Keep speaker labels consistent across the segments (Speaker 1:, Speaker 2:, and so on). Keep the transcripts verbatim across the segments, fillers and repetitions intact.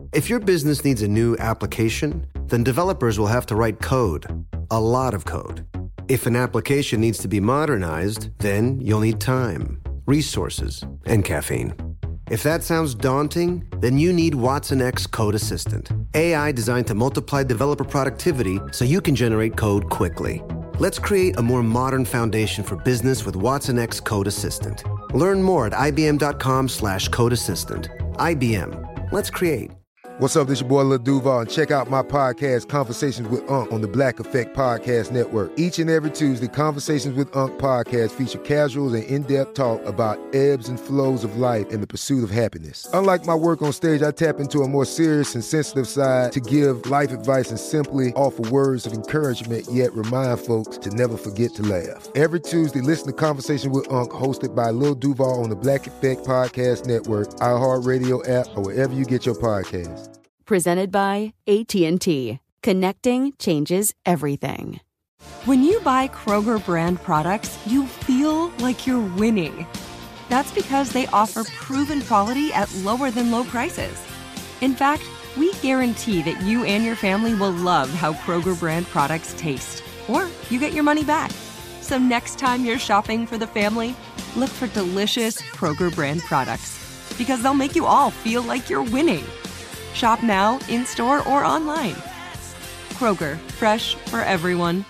Speaker 1: If your business needs a new application, then developers will have to write code, a lot of code. If an application needs to be modernized, then you'll need time, resources, and caffeine. If that sounds daunting, then you need Watson X Code Assistant, A I designed to multiply developer productivity so you can generate code quickly. Let's create a more modern foundation for business with Watson X Code Assistant. Learn more at ibm.com slash code assistant. I B M. Let's create.
Speaker 2: What's up, this your boy Lil Duval, and check out my podcast, Conversations with Unc, on the Black Effect Podcast Network. Each and every Tuesday, Conversations with Unc podcast feature casuals and in-depth talk about ebbs and flows of life and the pursuit of happiness. Unlike my work on stage, I tap into a more serious and sensitive side to give life advice and simply offer words of encouragement, yet remind folks to never forget to laugh. Every Tuesday, listen to Conversation with Unc, hosted by Lil Duval on the Black Effect Podcast Network, iHeartRadio app, or wherever you get your podcasts.
Speaker 3: Presented by A T and T. Connecting changes everything. When you buy Kroger brand products, you feel like you're winning. That's because they offer proven quality at lower than low prices. In fact, we guarantee that you and your family will love how Kroger brand products taste, or you get your money back. So next time you're shopping for the family, look for delicious Kroger brand products, because they'll make you all feel like you're winning. Shop now, in-store, or online. Kroger, fresh for everyone.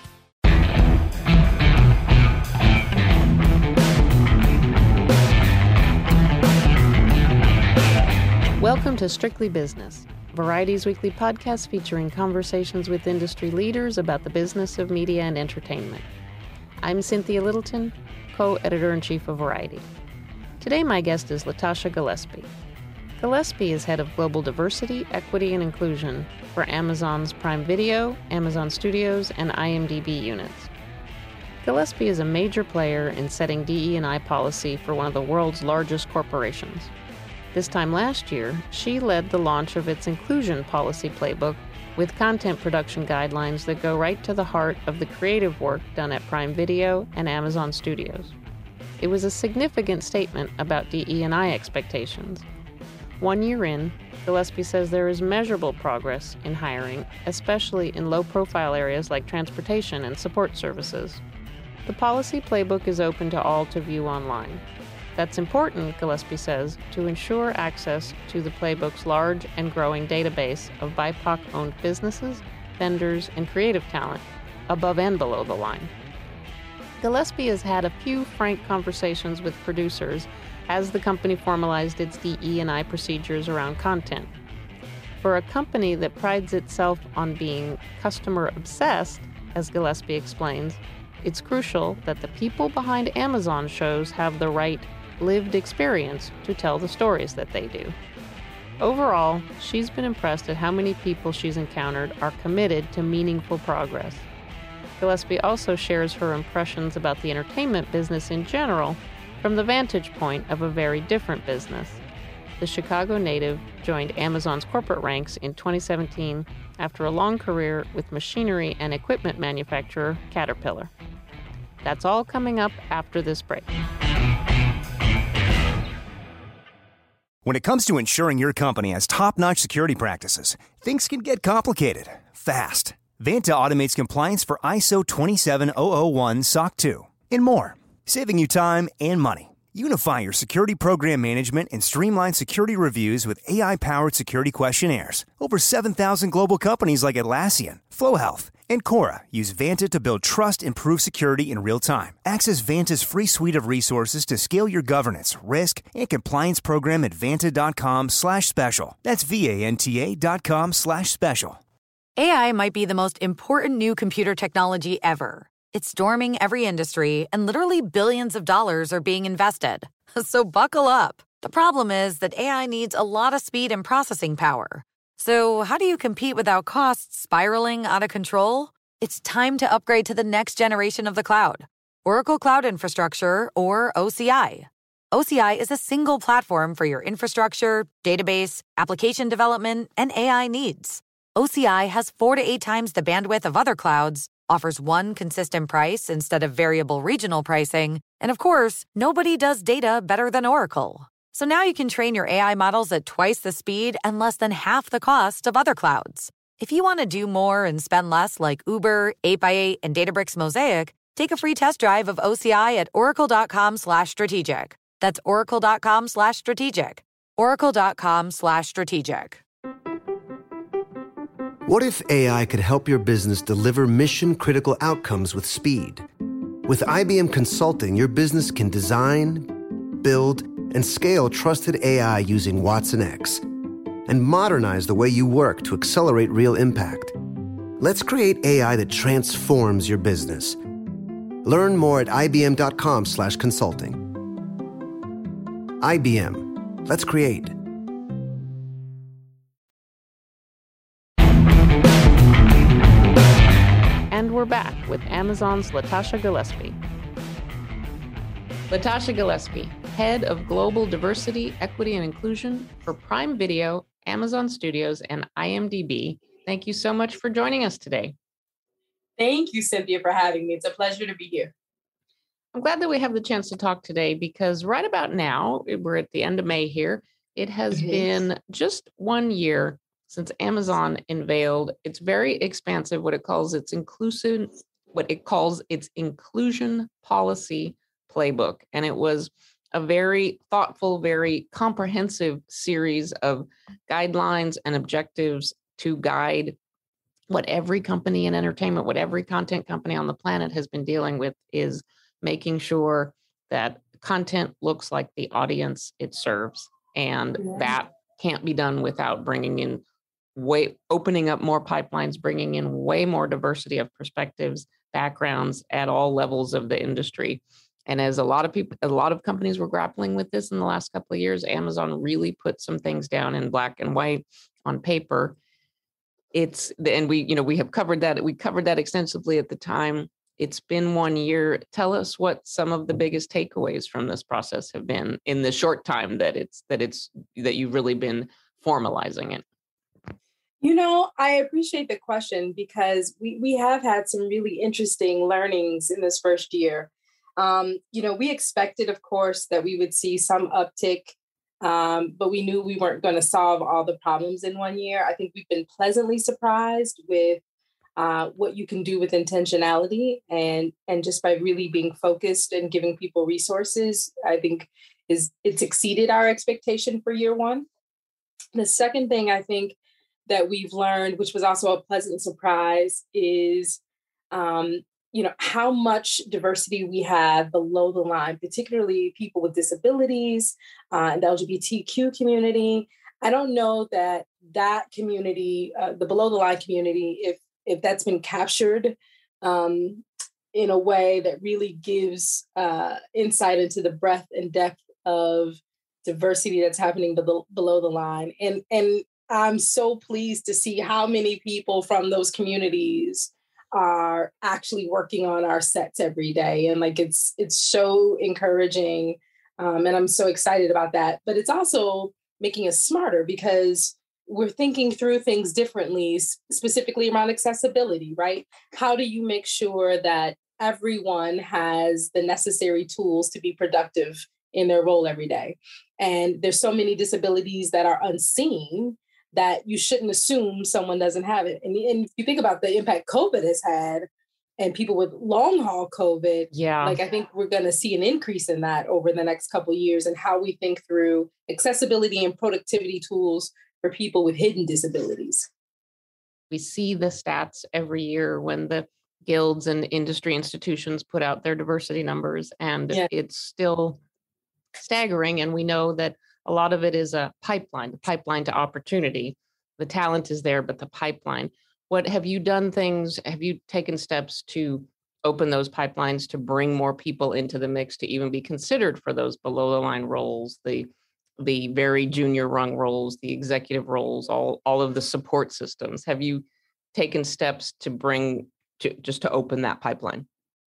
Speaker 4: Welcome to Strictly Business, Variety's weekly podcast featuring conversations with industry leaders about the business of media and entertainment. I'm Cynthia Littleton, co-editor-in-chief of Variety. Today my guest is Latasha Gillespie. Gillespie is head of global diversity, equity, and inclusion for Amazon's Prime Video, Amazon Studios, and I M D B units. Gillespie is a major player in setting D E and I policy for one of the world's largest corporations. This time last year, she led the launch of its inclusion policy playbook with content production guidelines that go right to the heart of the creative work done at Prime Video and Amazon Studios. It was a significant statement about D E and I expectations. One year in, Gillespie says there is measurable progress in hiring, especially in low-profile areas like transportation and support services. The policy playbook is open to all to view online. That's important, Gillespie says, to ensure access to the playbook's large and growing database of B I P O C-owned businesses, vendors, and creative talent, above and below the line. Gillespie has had a few frank conversations with producers as the company formalized its D E and I procedures around content. For a company that prides itself on being customer-obsessed, as Gillespie explains, it's crucial that the people behind Amazon shows have the right lived experience to tell the stories that they do. Overall, she's been impressed at how many people she's encountered are committed to meaningful progress. Gillespie also shares her impressions about the entertainment business in general from the vantage point of a very different business. The Chicago native joined Amazon's corporate ranks in twenty seventeen after a long career with machinery and equipment manufacturer Caterpillar. That's all coming up after this break.
Speaker 5: When it comes to ensuring your company has top-notch security practices, things can get complicated fast. Vanta automates compliance for I S O twenty-seven thousand one S O C two and more, saving you time and money. Unify your security program management and streamline security reviews with A I-powered security questionnaires. Over seven thousand global companies like Atlassian, FlowHealth, and Cora use Vanta to build trust and prove security in real time. Access Vanta's free suite of resources to scale your governance, risk, and compliance program at vanta.com slash special. That's V-A-N-T-A dot com slash special.
Speaker 6: A I might be the most important new computer technology ever. It's storming every industry, and literally billions of dollars are being invested. So buckle up. The problem is that A I needs a lot of speed and processing power. So how do you compete without costs spiraling out of control? It's time to upgrade to the next generation of the cloud. Oracle Cloud Infrastructure, or O C I. O C I is a single platform for your infrastructure, database, application development, and A I needs. O C I has four to eight times the bandwidth of other clouds, offers one consistent price instead of variable regional pricing, and of course, nobody does data better than Oracle. So now you can train your A I models at twice the speed and less than half the cost of other clouds. If you want to do more and spend less like Uber, eight by eight, and Databricks Mosaic, take a free test drive of O C I at oracle.com slash strategic. That's oracle.com slash strategic. oracle.com slash strategic.
Speaker 1: What if A I could help your business deliver mission-critical outcomes with speed? With I B M Consulting, your business can design, build, and scale trusted A I using Watson X and modernize the way you work to accelerate real impact. Let's create A I that transforms your business. Learn more at ibm.com slash consulting. I B M. Let's create.
Speaker 4: And we're back with Amazon's Latasha Gillespie. Latasha Gillespie, Head of Global Diversity, Equity, and Inclusion for Prime Video, Amazon Studios, and I M D B. Thank you so much for joining us today.
Speaker 7: Thank you, Cynthia, for having me. It's a pleasure to be here.
Speaker 4: I'm glad that we have the chance to talk today because right about now, we're at the end of May here. It has mm-hmm. been just one year since Amazon unveiled its very expansive, what it calls its inclusive, what it calls its inclusion policy playbook. And it was a very thoughtful, very comprehensive series of guidelines and objectives to guide what every company in entertainment, what every content company on the planet has been dealing with is making sure that content looks like the audience it serves. And yeah. that can't be done without bringing in way, opening up more pipelines, bringing in way more diversity of perspectives, backgrounds at all levels of the industry. And as a lot of people, a lot of companies were grappling with this in the last couple of years, Amazon really put some things down in black and white on paper. It's, and we, you know, we have covered that. We covered that extensively at the time. It's been one year. Tell us what some of the biggest takeaways from this process have been in the short time that it's, that it's, that you've really been formalizing it.
Speaker 7: You know, I appreciate the question because we, we have had some really interesting learnings in this first year. Um, you know, we expected, of course, that we would see some uptick, um, but we knew we weren't going to solve all the problems in one year. I think we've been pleasantly surprised with uh, what you can do with intentionality and and just by really being focused and giving people resources. I think is it's exceeded our expectation for year one. The second thing I think that we've learned, which was also a pleasant surprise, is um, you know, how much diversity we have below the line, particularly people with disabilities uh, and the L G B T Q community. I don't know that that community, uh, the below the line community, if if that's been captured um, in a way that really gives uh, insight into the breadth and depth of diversity that's happening below, below the line. And, and I'm so pleased to see how many people from those communities are actually working on our sets every day. And like, it's, it's so encouraging. Um, and I'm so excited about that, but it's also making us smarter because we're thinking through things differently, specifically around accessibility, right? How do you make sure that everyone has the necessary tools to be productive in their role every day? And there's so many disabilities that are unseen that you shouldn't assume someone doesn't have it. And, and if you think about the impact COVID has had and people with long haul COVID,
Speaker 4: yeah,
Speaker 7: like I think we're going to see an increase in that over the next couple of years and how we think through accessibility and productivity tools for people with hidden disabilities.
Speaker 4: We see the stats every year when the guilds and industry institutions put out their diversity numbers, and yeah. it's still staggering. And we know that a lot of it is a pipeline, the pipeline to opportunity. The talent is there, but the pipeline. What have you done things, have you taken steps to open those pipelines to bring more people into the mix to even be considered for those below the line roles, the the very junior rung roles, the executive roles, all, all of the support systems? Have you taken steps to bring, to, just to open that pipeline?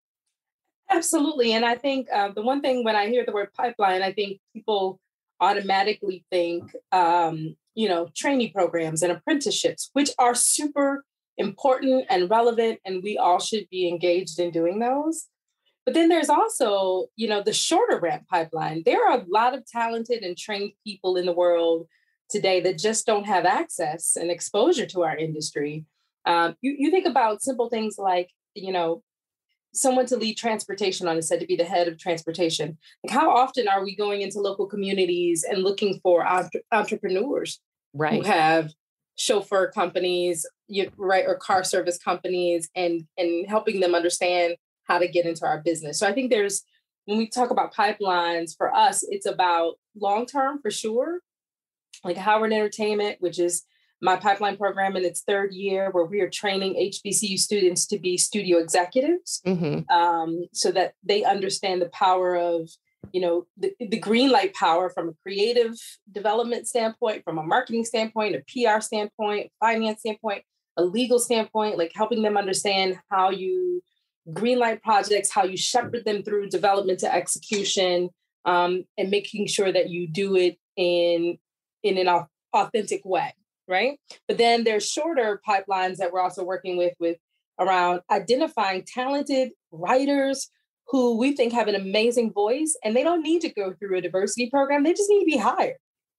Speaker 7: Absolutely. And I think uh, the one thing when I hear the word pipeline, I think people automatically think, um, you know, trainee programs and apprenticeships, which are super important and relevant, and we all should be engaged in doing those. But then there's also, you know, the shorter ramp pipeline. There are a lot of talented and trained people in the world today that just don't have access and exposure to our industry. Um, you, you think about simple things like, you know, someone to lead transportation on is said to be the head of transportation. Like, how often are we going into local communities and looking for entre- entrepreneurs
Speaker 4: right.
Speaker 7: who have chauffeur companies, you, right, or car service companies, and and helping them understand how to get into our business? So I think there's, when we talk about pipelines, for us, it's about long-term for sure, like Howard Entertainment, which is my pipeline program in its third year, where we are training H B C U students to be studio executives, mm-hmm. um, so that they understand the power of, you know, the, the green light power from a creative development standpoint, from a marketing standpoint, a P R standpoint, finance standpoint, a legal standpoint, like helping them understand how you greenlight projects, how you shepherd them through development to execution, um, and making sure that you do it in, in an authentic way. Right. But then there's shorter pipelines that we're also working with, with around identifying talented writers who we think have an amazing voice, and they don't need to go through a diversity program. They just need to be hired.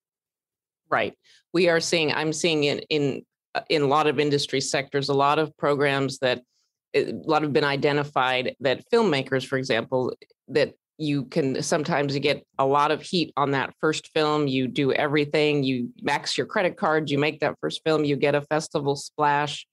Speaker 4: Right. We are seeing, I'm seeing in, in, in a lot of industry sectors, a lot of programs that a lot have been identified that filmmakers, for example, that you can sometimes you get a lot of heat on that first film. You do everything, you max your credit cards, you make that first film, you get a festival splash,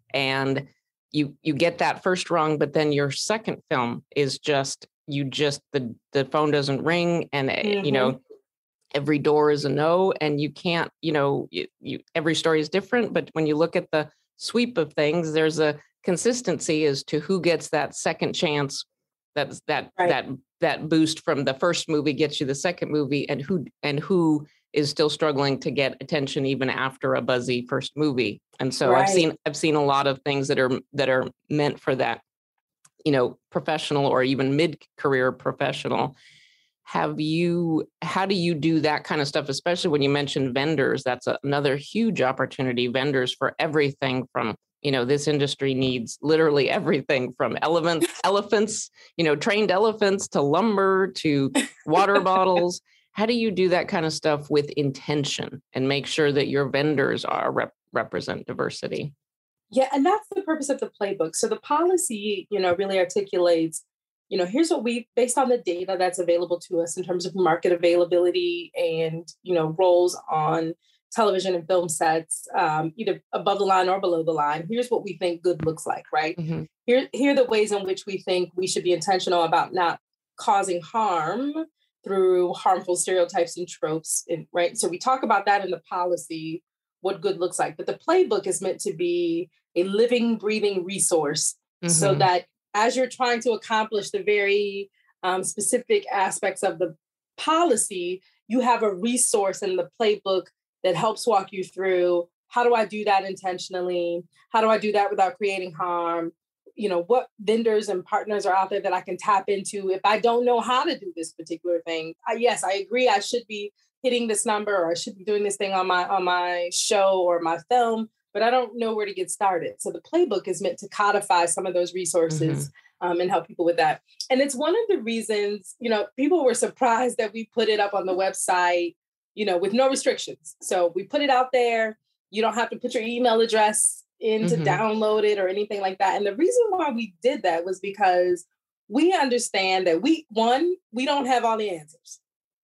Speaker 4: and you you get that first rung, but then your second film is just, you just, the, the phone doesn't ring, and mm-hmm. you know, every door is a no, and you can't, you know, you, you every story is different, but when you look at the sweep of things, there's a consistency as to who gets that second chance. That's that right. that that boost from the first movie gets you the second movie, and who and who is still struggling to get attention even after a buzzy first movie. And so right. I've seen I've seen a lot of things that are that are meant for that, you know, professional or even mid-career professional. Have you, how do you do that kind of stuff, especially when you mentioned vendors? That's a, another huge opportunity, vendors for everything from, you know, this industry needs literally everything from elephants, elephants, you know, trained elephants to lumber to water bottles. How do you do that kind of stuff with intention and make sure that your vendors are rep- represent diversity?
Speaker 7: Yeah, and that's the purpose of the playbook. So the policy, you know, really articulates, you know, here's what we, based on the data that's available to us in terms of market availability and, you know, roles on television and film sets, um, either above the line or below the line. Here's what we think good looks like, right? Mm-hmm. Here, here are the ways in which we think we should be intentional about not causing harm through harmful stereotypes and tropes, and, right? So we talk about that in the policy, what good looks like. But the playbook is meant to be a living, breathing resource, mm-hmm. so that as you're trying to accomplish the very um, specific aspects of the policy, you have a resource in the playbook that helps walk you through, how do I do that intentionally? How do I do that without creating harm? You know, what vendors and partners are out there that I can tap into if I don't know how to do this particular thing? I, yes, I agree. I should be hitting this number, or I should be doing this thing on my on my show or my film, but I don't know where to get started. So the playbook is meant to codify some of those resources mm-hmm. um, and help people with that. And it's one of the reasons, you know, people were surprised that we put it up on the website, you know, with no restrictions. So we put it out there. You don't have to put your email address in to mm-hmm. download it or anything like that. And the reason why we did that was because we understand that we, one, we don't have all the answers,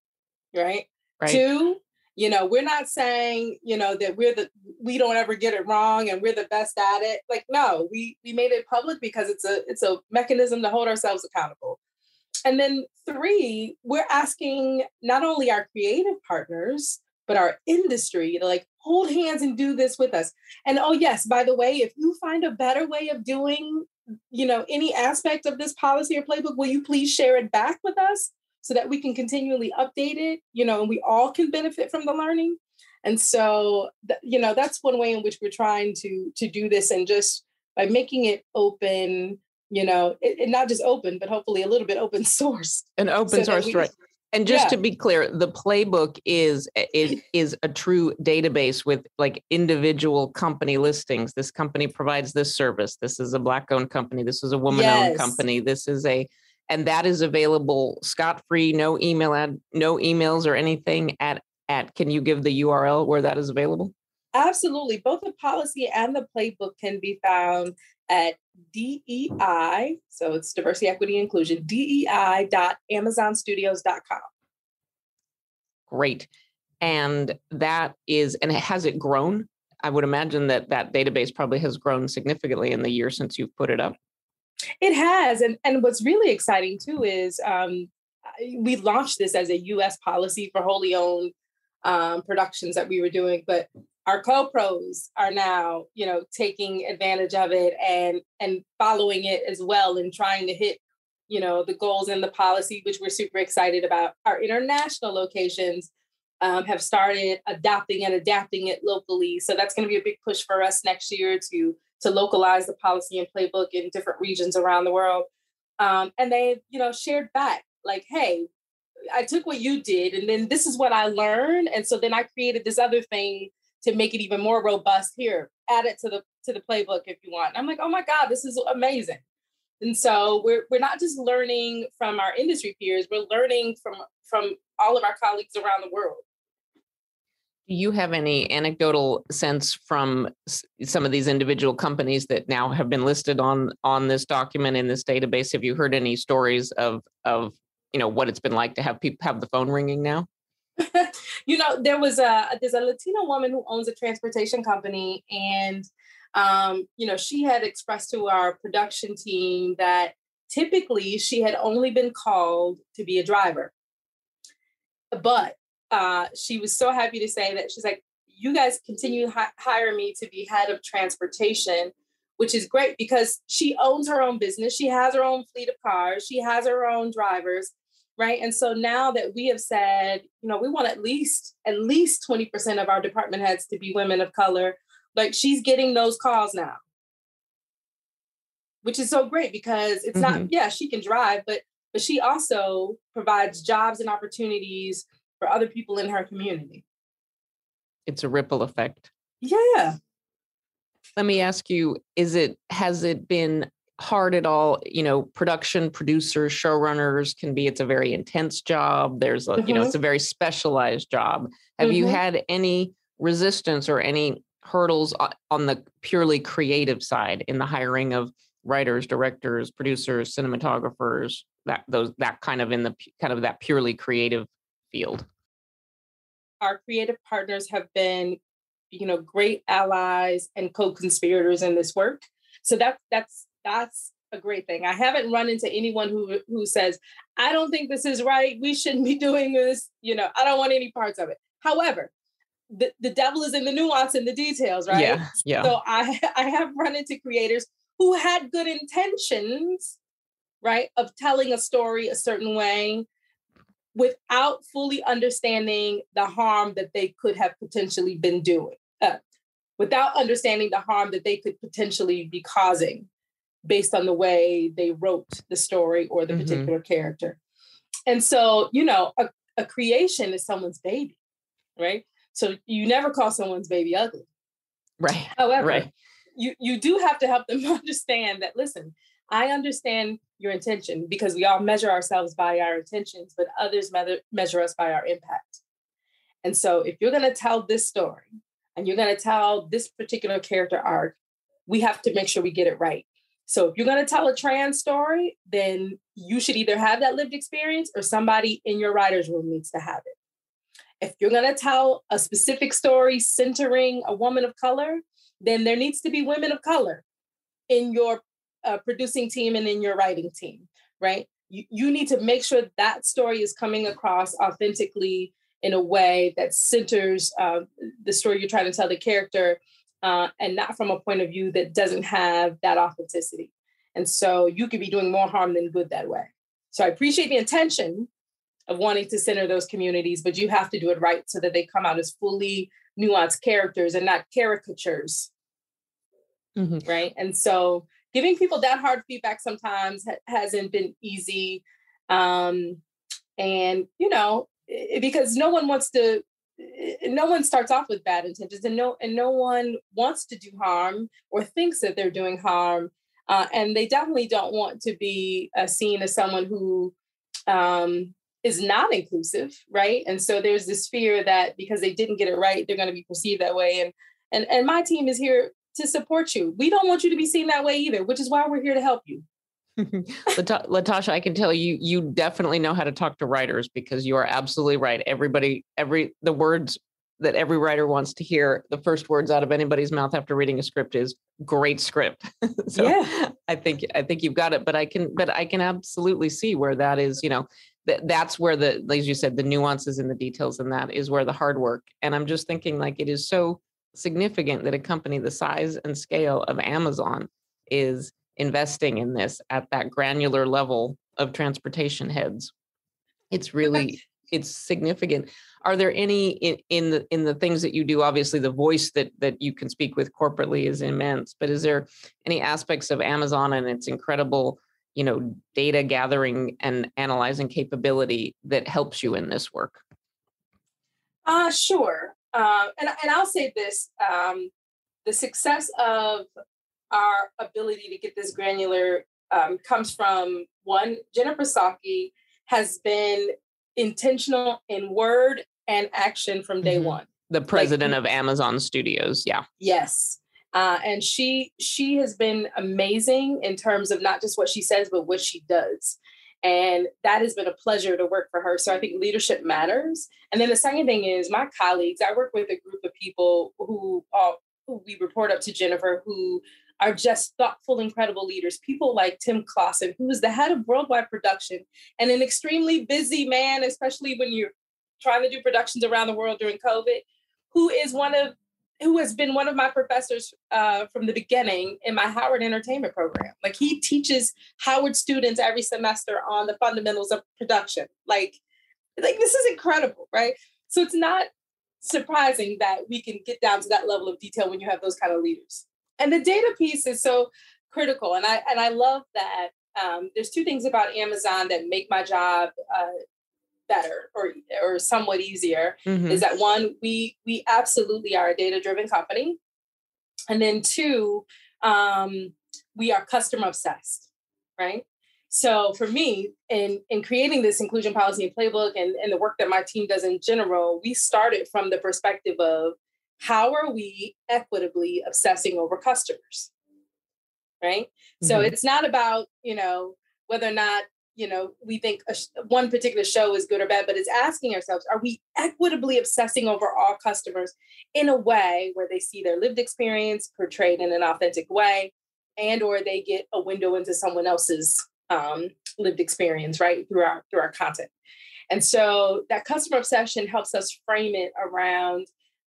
Speaker 7: right? Right. Two, you know, we're not saying, you know, that we're the, we don't ever get it wrong and we're the best at it. Like, no, we, we made it public because it's a, it's a mechanism to hold ourselves accountable. And then three, we're asking not only our creative partners, but our industry to like hold hands and do this with us. And oh yes, by the way, if you find a better way of doing, you know, any aspect of this policy or playbook, will you please share it back with us so that we can continually update it, you know, and we all can benefit from the learning. And so, th- you know, that's one way in which we're trying to, to do this, and just by making it open, you know, it, it not just open, but hopefully a little bit open source.
Speaker 4: An open
Speaker 7: so
Speaker 4: source,
Speaker 7: we,
Speaker 4: right. And just
Speaker 7: yeah.
Speaker 4: to be clear, the playbook is, is is a true database with like individual company listings. This company provides this service. This is a Black-owned company. This is a woman-owned yes. company. This is a, and that is available scot-free, no email ad, no emails or anything at, at, can you give the U R L where that is available?
Speaker 7: Absolutely. Both the policy and the playbook can be found at D E I, so it's diversity, equity, inclusion, D E I dot amazon studios dot com.
Speaker 4: Great. And that is, and has it grown? I would imagine that that database probably has grown significantly in the year since you've put it up.
Speaker 7: It has. And, and what's really exciting too is um, we launched this as a U S policy for wholly owned um, productions that we were doing, but our co-pros are now, you know, taking advantage of it and, and following it as well and trying to hit, you know, the goals in the policy, which we're super excited about. Our international locations um, have started adopting and adapting it locally. So that's going to be a big push for us next year to, to localize the policy and playbook in different regions around the world. Um, and they, you know, shared back like, hey, I took what you did and then this is what I learned. And so then I created this other thing to make it even more robust. Here, add it to the to the playbook if you want. I'm like, oh my God, this is amazing. And so we're we're not just learning from our industry peers, we're learning from from all of our colleagues around the world.
Speaker 4: Do you have any anecdotal sense from some of these individual companies that now have been listed on on this document in this database? Have you heard any stories of of you know what it's been like to have people have the phone ringing now?
Speaker 7: You know, there was a there's a Latina woman who owns a transportation company, and um, you know, she had expressed to our production team that typically she had only been called to be a driver, but uh, she was so happy to say that she's like, you guys continue to hi- hire me to be head of transportation, which is great because she owns her own business, she has her own fleet of cars, she has her own drivers. Right. And so now that we have said, you know, we want at least at least twenty percent of our department heads to be women of color, like she's getting those calls now, which is so great because it's mm-hmm. not, yeah, she can drive, but but she also provides jobs and opportunities for other people in her community.
Speaker 4: It's a ripple effect.
Speaker 7: Yeah.
Speaker 4: Let me ask you, is it, has it been hard at all? You know, production producers, showrunners can be, it's a very intense job. There's a, mm-hmm. you know, it's a very specialized job. Have mm-hmm. you had any resistance or any hurdles on the purely creative side in the hiring of writers, directors, producers, cinematographers, that those, that kind of in the kind of that purely creative field?
Speaker 7: Our creative partners have been, you know, great allies and co-conspirators in this work. So that, that's, That's a great thing. I haven't run into anyone who who says, I don't think this is right. We shouldn't be doing this. You know, I don't want any parts of it. However, the, the devil is in the nuance and the details, right?
Speaker 4: Yeah, yeah.
Speaker 7: So I, I have run into creators who had good intentions, right, of telling a story a certain way without fully understanding the harm that they could have potentially been doing, uh, without understanding the harm that they could potentially be causing based on the way they wrote the story or the mm-hmm. particular character. And so, you know, a, a creation is someone's baby, right? So you never call someone's baby ugly.
Speaker 4: Right.
Speaker 7: However,
Speaker 4: right.
Speaker 7: you you do have to help them understand that, listen, I understand your intention because we all measure ourselves by our intentions, but others me- measure us by our impact. And so if you're going to tell this story and you're going to tell this particular character arc, we have to make sure we get it right. So if you're going to tell a trans story, then you should either have that lived experience or somebody in your writer's room needs to have it. If you're going to tell a specific story centering a woman of color, then there needs to be women of color in your uh, producing team and in your writing team, right? You, you need to make sure that story is coming across authentically in a way that centers uh, the story you're trying to tell, the character, Uh, and not from a point of view that doesn't have that authenticity. And so you could be doing more harm than good that way. So I appreciate the intention of wanting to center those communities, but you have to do it right so that they come out as fully nuanced characters and not caricatures. Mm-hmm. Right. And so giving people that hard feedback sometimes ha- hasn't been easy. Um, and, you know, because no one wants to, no one starts off with bad intentions, and no and no one wants to do harm or thinks that they're doing harm. Uh, and they definitely don't want to be uh, seen as someone who um, is not inclusive, right? And so there's this fear that because they didn't get it right, they're going to be perceived that way. And, and, and my team is here to support you. We don't want you to be seen that way either, which is why we're here to help you.
Speaker 4: Latasha, I can tell you, you definitely know how to talk to writers, because you are absolutely right. Everybody, every, the words that every writer wants to hear, the first words out of anybody's mouth after reading a script is great script. So yeah. I think, I think you've got it, but I can, but I can absolutely see where that is, you know, that that's where the, as you said, the nuances and the details, and that is where the hard work. And I'm just thinking, like, it is so significant that a company the size and scale of Amazon is investing in this at that granular level of transportation heads. It's really, it's significant. Are there any in, in the in the things that you do? Obviously, the voice that that you can speak with corporately is immense, but is there any aspects of Amazon and its incredible, you know, data gathering and analyzing capability that helps you in this work?
Speaker 7: Uh, sure. Uh, and, and I'll say this, um, the success of our ability to get this granular um, comes from, one, Jennifer Psaki has been intentional in word and action from day mm-hmm. one.
Speaker 4: The president like, of Amazon Studios. Yeah.
Speaker 7: Yes. Uh, and she she has been amazing in terms of not just what she says, but what she does. And that has been a pleasure to work for her. So I think leadership matters. And then the second thing is my colleagues. I work with a group of people who, uh, who we report up to Jennifer, who are just thoughtful, incredible leaders. People like Tim Clausen, who is the head of worldwide production and an extremely busy man, especially when you're trying to do productions around the world during COVID, who is one of, who has been one of my professors uh, from the beginning in my Howard Entertainment program. Like, he teaches Howard students every semester on the fundamentals of production. Like, like this is incredible, right? So it's not surprising that we can get down to that level of detail when you have those kind of leaders. And the data piece is so critical. And I and I love that um, there's two things about Amazon that make my job uh, better or or somewhat easier. Mm-hmm. Is that, one, we we absolutely are a data-driven company. And then two, um, we are customer obsessed, right? So for me, in, in creating this inclusion policy and playbook and, and the work that my team does in general, we started from the perspective of, how are we equitably obsessing over customers, right? Mm-hmm. So it's not about, you know, whether or not, you know, we think a sh- one particular show is good or bad, but it's asking ourselves, are we equitably obsessing over all customers in a way where they see their lived experience portrayed in an authentic way, and or they get a window into someone else's um, lived experience, right, through our through our content. And so that customer obsession helps us frame it around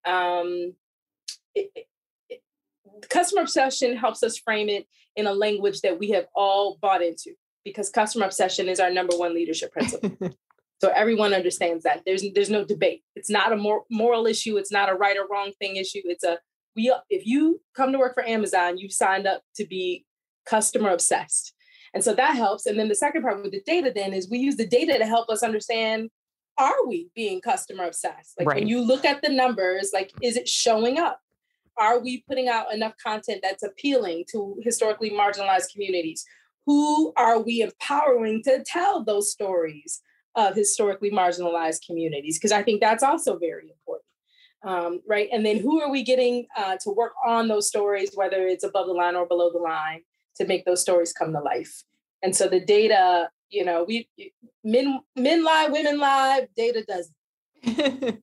Speaker 7: Um, it, it, it, customer obsession helps us frame it in a language that we have all bought into, because customer obsession is our number one leadership principle. So everyone understands that. There's there's no debate. It's not a mor- moral issue. It's not a right or wrong thing issue. It's a, we. If you come to work for Amazon, you've signed up to be customer obsessed. And so that helps. And then the second part with the data then is we use the data to help us understand, are we being customer obsessed? Like, right. When you look at the numbers, like, is it showing up? Are we putting out enough content that's appealing to historically marginalized communities? Who are we empowering to tell those stories of historically marginalized communities? Because I think that's also very important, um, right? And then who are we getting uh, to work on those stories, whether it's above the line or below the line, to make those stories come to life? And so the data, you know, we men men lie, women lie, data doesn't.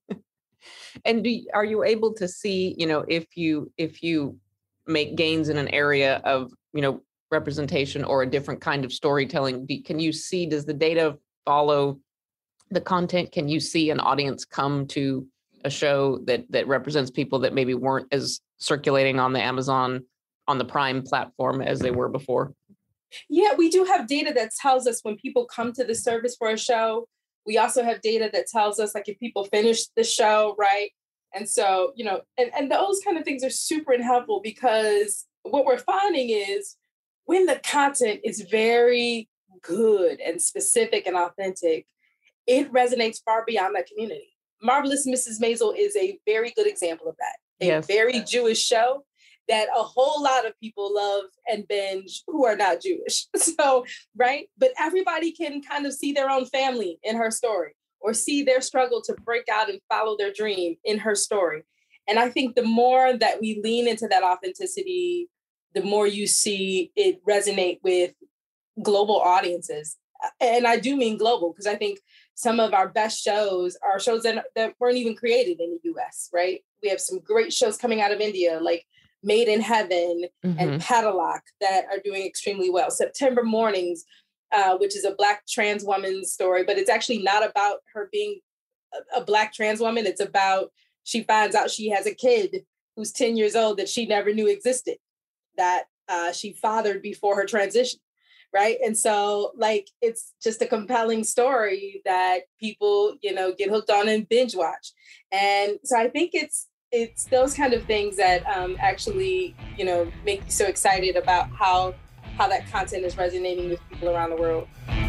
Speaker 4: And do, are you able to see, you know, if you if you make gains in an area of, you know, representation or a different kind of storytelling, do, can you see, does the data follow the content? Can you see an audience come to a show that that represents people that maybe weren't as circulating on the Amazon, on the Prime platform as they were before?
Speaker 7: Yeah, we do have data that tells us when people come to the service for a show. We also have data that tells us, like, if people finish the show, right? And so, you know, and, and those kind of things are super helpful, because what we're finding is when the content is very good and specific and authentic, it resonates far beyond that community. Marvelous Missus Maisel is a very good example of that. A yes. very Jewish show that a whole lot of people love and binge who are not Jewish. So, right? But everybody can kind of see their own family in her story or see their struggle to break out and follow their dream in her story. And I think the more that we lean into that authenticity, the more you see it resonate with global audiences. And I do mean global, because I think some of our best shows are shows that, that weren't even created in the U S, right? We have some great shows coming out of India, like Made in Heaven mm-hmm. and Padalock, that are doing extremely well. September Mornings, uh, which is a Black trans woman's story, but it's actually not about her being a, a Black trans woman. It's about, she finds out she has a kid who's ten years old that she never knew existed, that uh, she fathered before her transition. Right. And so, like, it's just a compelling story that people, you know, get hooked on and binge watch. And so I think it's it's those kind of things that um, actually, you know, make you so excited about how how that content is resonating with people around the world.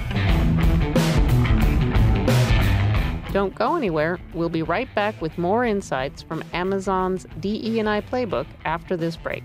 Speaker 4: Don't go anywhere. We'll be right back with more insights from Amazon's D E and I playbook after this break.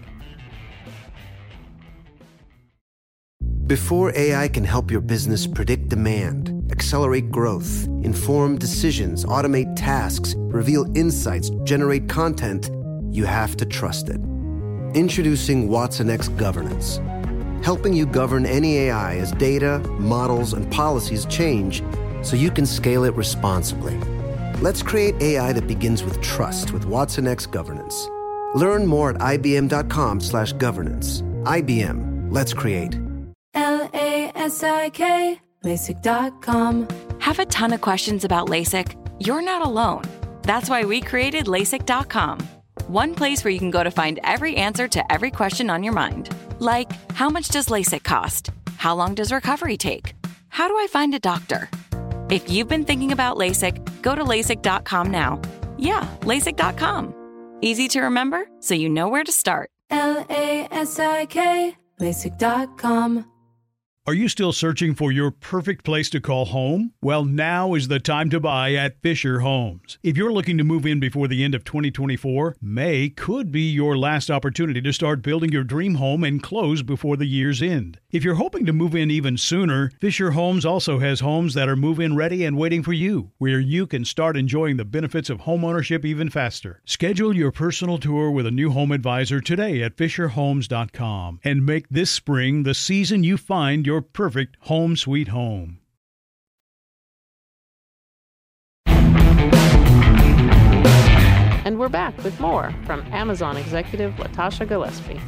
Speaker 1: Before A I can help your business predict demand, accelerate growth, inform decisions, automate tasks, reveal insights, generate content, you have to trust it. Introducing watsonx Governance, helping you govern any A I as data, models, and policies change so you can scale it responsibly. Let's create A I that begins with trust with watsonx Governance. Learn more at ibm.com slash governance. I B M, let's create.
Speaker 8: L A S I K, LASIK dot com.
Speaker 9: Have a ton of questions about LASIK? You're not alone. That's why we created LASIK dot com. One place where you can go to find every answer to every question on your mind. Like, how much does LASIK cost? How long does recovery take? How do I find a doctor? If you've been thinking about LASIK, go to LASIK dot com now. Yeah, LASIK dot com. Easy to remember, so you know where to start.
Speaker 8: L A S I K, LASIK dot com.
Speaker 10: Are you still searching for your perfect place to call home? Well, now is the time to buy at Fisher Homes. If you're looking to move in before the end of twenty twenty-four, May could be your last opportunity to start building your dream home and close before the year's end. If you're hoping to move in even sooner, Fisher Homes also has homes that are move-in ready and waiting for you, where you can start enjoying the benefits of homeownership even faster. Schedule your personal tour with a new home advisor today at fisher homes dot com and make this spring the season you find your perfect home sweet home.
Speaker 4: And we're back with more from Amazon executive Latasha Gillespie.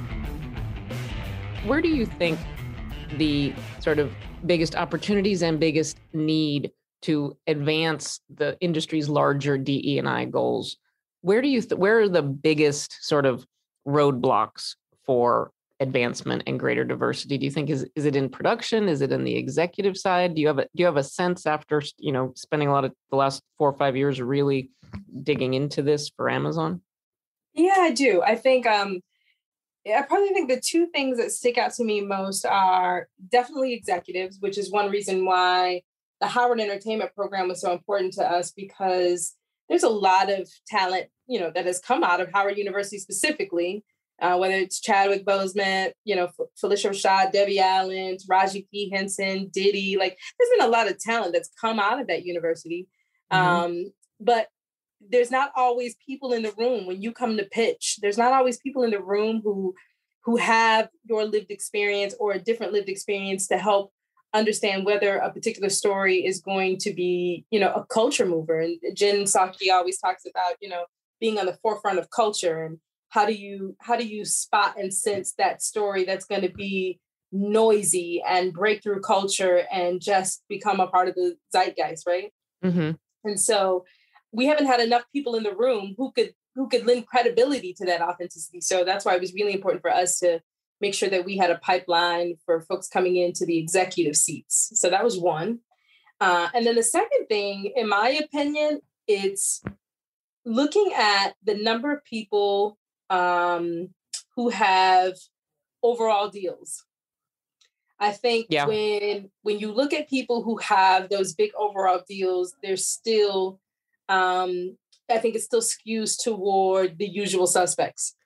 Speaker 4: Where do you think the sort of biggest opportunities and biggest need to advance the industry's larger D E and I goals? Where do you th- where are the biggest sort of roadblocks for advancement and greater diversity? Do you think is is it in production? Is it in the executive side? Do you have a do you have a sense after, you know, spending a lot of the last four or five years really digging into this for Amazon?
Speaker 7: Yeah, I do. I think um, I probably think the two things that stick out to me most are definitely executives, which is one reason why the Howard Entertainment Program was so important to us, because there's a lot of talent, you know, that has come out of Howard University specifically. Uh, whether it's Chadwick Boseman, you know, F- Felicia Rashad, Debbie Allen, Raji P. Henson, Diddy, like there's been a lot of talent that's come out of that university. Mm-hmm. Um, but there's not always people in the room when you come to pitch. There's not always people in the room who who have your lived experience or a different lived experience to help understand whether a particular story is going to be, you know, a culture mover. And Jen Psaki always talks about, you know, being on the forefront of culture, and how do you how do you spot and sense that story that's going to be noisy and break through culture and just become a part of the zeitgeist, right? Mm-hmm. And so we haven't had enough people in the room who could who could lend credibility to that authenticity. So that's why it was really important for us to make sure that we had a pipeline for folks coming into the executive seats. So that was one. Uh, and then the second thing, in my opinion, it's looking at the number of people um, who have overall deals. I think yeah. when when you look at people who have those big overall deals, there's still, um, I think it still skews toward the usual suspects,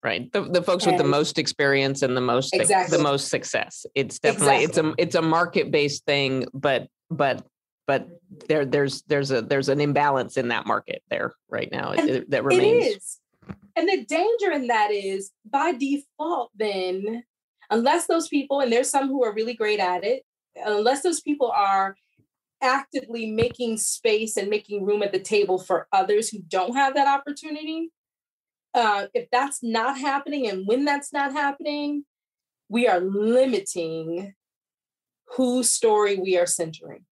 Speaker 4: Right. The the folks and with the most experience and the most exactly. the most success. It's definitely exactly. it's a it's a market-based thing, but but but there there's there's a there's an imbalance in that market there right now. It, that remains.
Speaker 7: It is. And the danger in that is by default, then, unless those people, and there's some who are really great at it, unless those people are actively making space and making room at the table for others who don't have that opportunity, uh, if that's not happening, and when that's not happening, we are limiting whose story we are centering.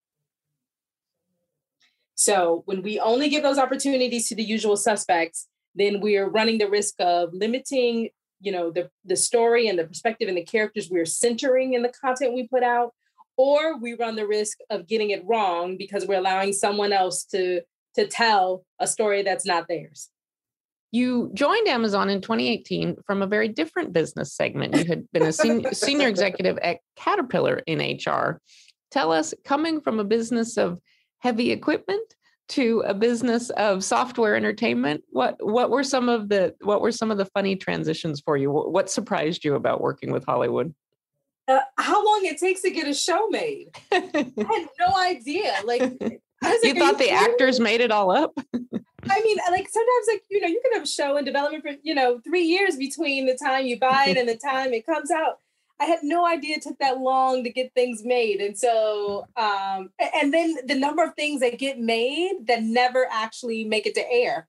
Speaker 7: So when we only give those opportunities to the usual suspects, then we are running the risk of limiting, you know, the, the story and the perspective and the characters we're centering in the content we put out, or we run the risk of getting it wrong because we're allowing someone else to, to tell a story that's not theirs.
Speaker 4: You joined Amazon in twenty eighteen from a very different business segment. You had been a senior, senior executive at Caterpillar in H R. Tell us, coming from a business of heavy equipment to a business of software entertainment, what what were some of the what were some of the funny transitions for you? What surprised you about working with Hollywood?
Speaker 7: Uh, how long it takes to get a show made? I had no idea. Like, I was
Speaker 4: you
Speaker 7: like,
Speaker 4: thought
Speaker 7: you
Speaker 4: the actors made it all up?
Speaker 7: I mean, like sometimes, like, you know, you can have a show in development for, you know, three years between the time you buy it and the time it comes out. I had no idea it took that long to get things made. And so, um, and then the number of things that get made that never actually make it to air.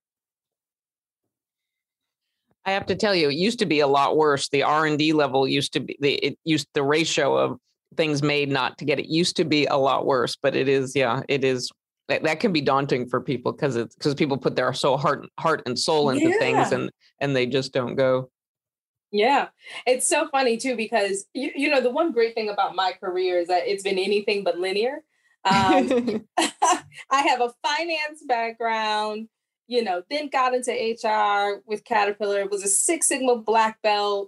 Speaker 4: I have to tell you, it used to be a lot worse. The R and D level used to be, the, it used the ratio of things made not to get it used to be a lot worse, but it is, yeah, it is. That can be daunting for people because it's because people put their so heart, heart and soul into yeah. things and, and they just don't go.
Speaker 7: Yeah, it's so funny, too, because, you, you know, the one great thing about my career is that it's been anything but linear. Um, I have a finance background, you know, then got into H R with Caterpillar, was a Six Sigma black belt,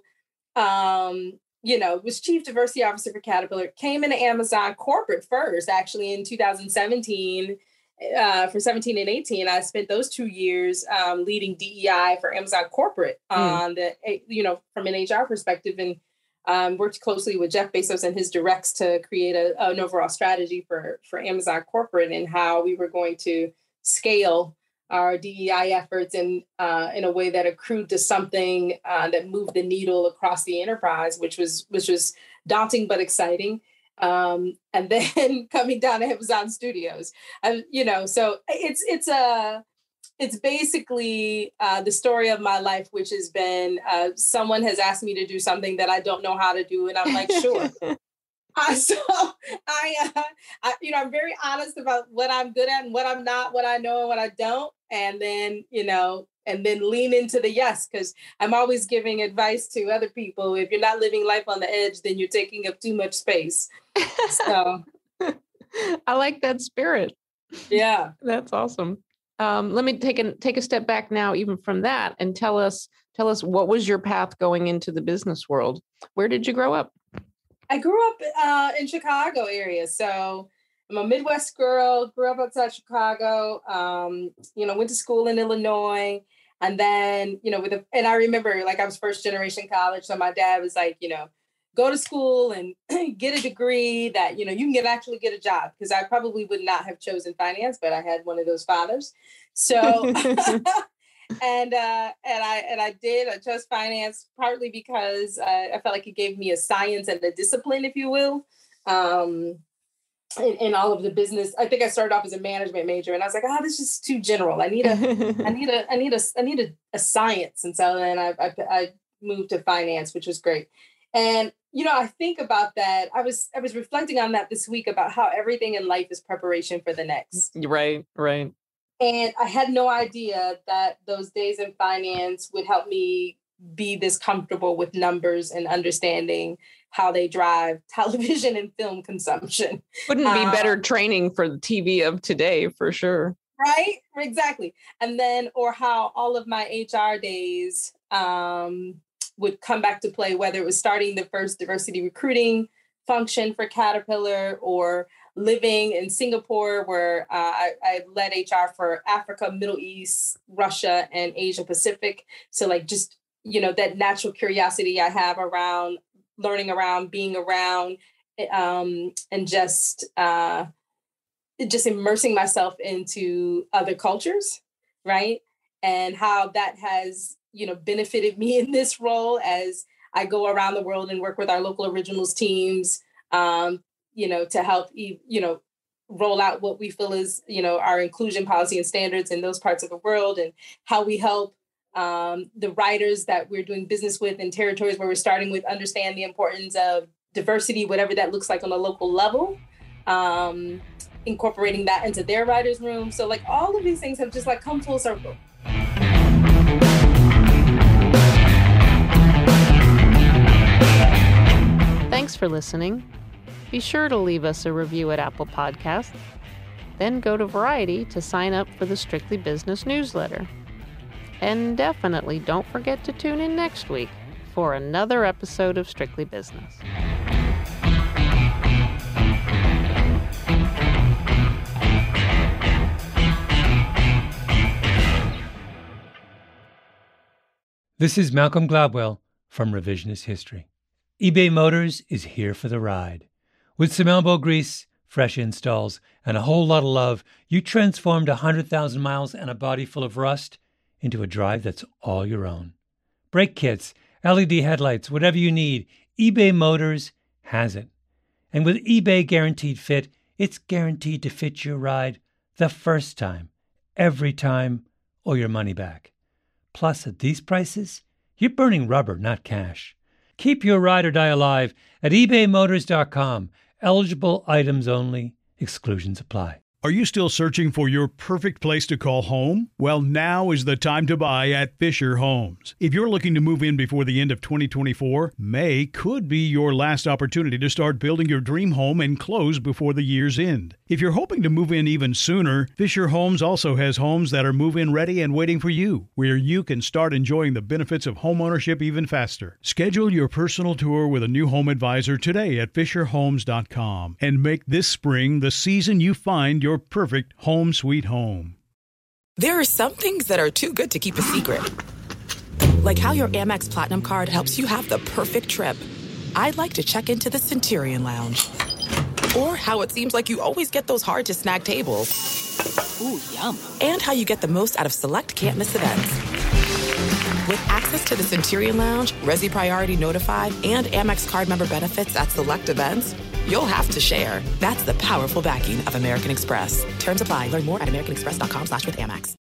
Speaker 7: um, you know, was chief diversity officer for Caterpillar, came into Amazon corporate first, actually, in two thousand seventeen. Uh, for seventeen and eighteen, I spent those two years um, leading D E I for Amazon corporate on mm. the, you know, from an H R perspective, and um, worked closely with Jeff Bezos and his directs to create a, an overall strategy for, for Amazon corporate and how we were going to scale our D E I efforts in, uh, in a way that accrued to something uh, that moved the needle across the enterprise, which was, which was daunting but exciting. Um, and then coming down to Amazon Studios, uh, you know, so it's, it's a, it's basically uh, the story of my life, which has been, uh, someone has asked me to do something that I don't know how to do. And I'm like, sure. uh, so I, uh, I, you know, I'm very honest about what I'm good at and what I'm not, what I know and what I don't. And then, you know, and then lean into the yes, because I'm always giving advice to other people. If you're not living life on the edge, then you're taking up too much space. So
Speaker 4: I like that spirit.
Speaker 7: Yeah.
Speaker 4: That's awesome. Um, let me take a take a step back now, even from that, and tell us tell us what was your path going into the business world? Where did you grow up?
Speaker 7: I grew up uh, in Chicago area. So I'm a Midwest girl, grew up outside Chicago, um, you know, went to school in Illinois. And then, you know, with a, and I remember like I was first generation college. So my dad was like, you know, go to school and get a degree that, you know, you can get actually get a job, because I probably would not have chosen finance, but I had one of those fathers. So, and, uh, and I, and I did, I chose finance partly because uh, I felt like it gave me a science and a discipline, if you will. Um, In, in all of the business. I think I started off as a management major and I was like, oh, this is too general. I need a, I need a, I need a, I need a, a science. And so then I, I, I moved to finance, which was great. And, you know, I think about that. I was, I was reflecting on that this week about how everything in life is preparation for the next.
Speaker 4: Right, right.
Speaker 7: And I had no idea that those days in finance would help me be this comfortable with numbers and understanding how they drive television and film consumption.
Speaker 4: Wouldn't be um, better training for the T V of today, for sure.
Speaker 7: Right? Exactly. And then, or how all of my H R days um, would come back to play, whether it was starting the first diversity recruiting function for Caterpillar or living in Singapore, where uh, I, I led H R for Africa, Middle East, Russia, and Asia Pacific. So like just you know, that natural curiosity I have around learning, around being around, um, and just uh, just immersing myself into other cultures, right? And how that has, you know, benefited me in this role as I go around the world and work with our local originals teams, um, you know, to help, you know, roll out what we feel is, you know, our inclusion policy and standards in those parts of the world, and how we help um, the writers that we're doing business with in territories where we're starting with understand the importance of diversity, whatever that looks like on a local level, um, incorporating that into their writers' room. So like all of these things have just like come full circle.
Speaker 4: Thanks for listening. Be sure to leave us a review at Apple Podcasts. Then go to Variety to sign up for the Strictly Business newsletter. And definitely don't forget to tune in next week for another episode of Strictly Business.
Speaker 11: This is Malcolm Gladwell from Revisionist History. eBay Motors is here for the ride. With some elbow grease, fresh installs, and a whole lot of love, you transformed one hundred thousand miles and a body full of rust into a drive that's all your own. Brake kits, L E D headlights, whatever you need, eBay Motors has it. And with eBay Guaranteed Fit, it's guaranteed to fit your ride the first time, every time, or your money back. Plus, at these prices, you're burning rubber, not cash. Keep your ride or die alive at ebay motors dot com. Eligible items only. Exclusions apply.
Speaker 10: Are you still searching for your perfect place to call home? Well, now is the time to buy at Fisher Homes. If you're looking to move in before the end of twenty twenty-four, May could be your last opportunity to start building your dream home and close before the year's end. If you're hoping to move in even sooner, Fisher Homes also has homes that are move-in ready and waiting for you, where you can start enjoying the benefits of homeownership even faster. Schedule your personal tour with a new home advisor today at fisher homes dot com and make this spring the season you find your perfect home sweet home.
Speaker 12: There are some things that are too good to keep a secret. Like how your Amex Platinum card helps you have the perfect trip. I'd like to check into the Centurion Lounge. Or how it seems like you always get those hard-to-snag tables. Ooh, yum. And how you get the most out of select can't-miss events. With access to the Centurion Lounge, Resi Priority Notified, and Amex card member benefits at select events, you'll have to share. That's the powerful backing of American Express. Terms apply. Learn more at american express dot com slash with Amex.